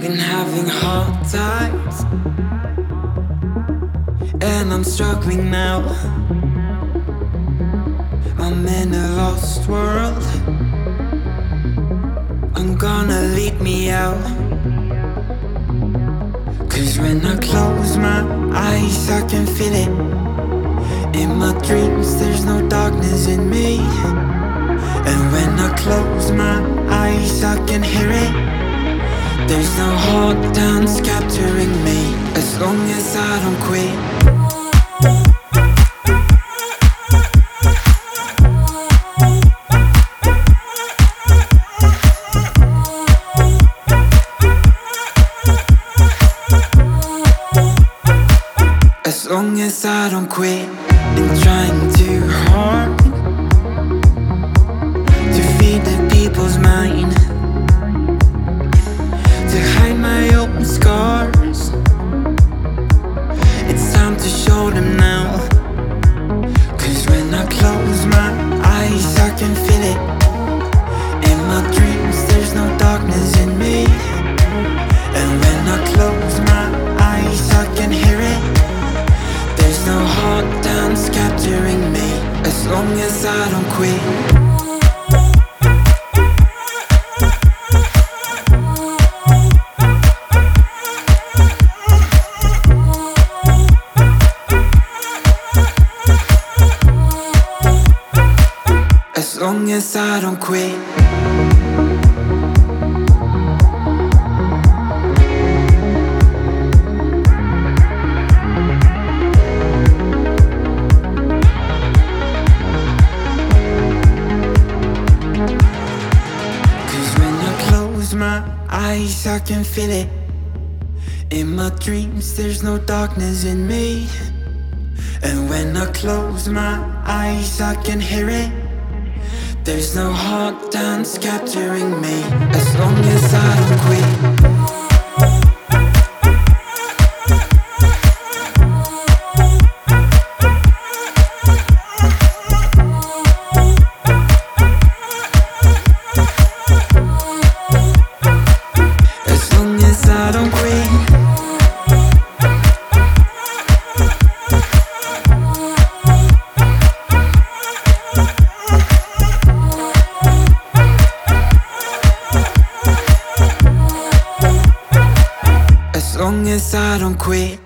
Been having hard times, and I'm struggling now. I'm in a lost world. I'm gonna lead me out. 'Cause when I close my eyes, I can feel it. In my dreams, there's no darkness in me. And when I close my eyes, I can hear it. There's no hard dance capturing me, as long as I don't quit. As long as I don't quit. Been trying too hard to feed the people's mind, to hide my open scars. It's time to show them now. 'Cause when I close my eyes, I can feel it. In my dreams, there's no darkness in me. And when I close my eyes, I can hear it. There's no hard dance capturing me, as long as I don't quit. As long as I don't quit. My eyes, I can feel it. In my dreams, there's no darkness in me. And when I close my eyes, I can hear it. There's no hard dance capturing me, as long as I don't quit. I don't quit. As long as I don't quit.